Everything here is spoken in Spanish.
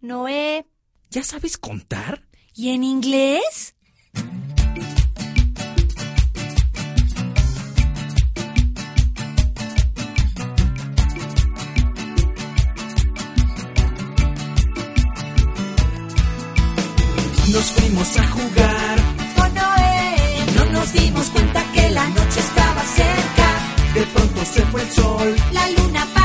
Noé. ¿Ya sabes contar? ¿Y en inglés? Nos fuimos a jugar Con Noé. y no nos dimos cuenta que la noche estaba cerca. De pronto se fue el sol. La luna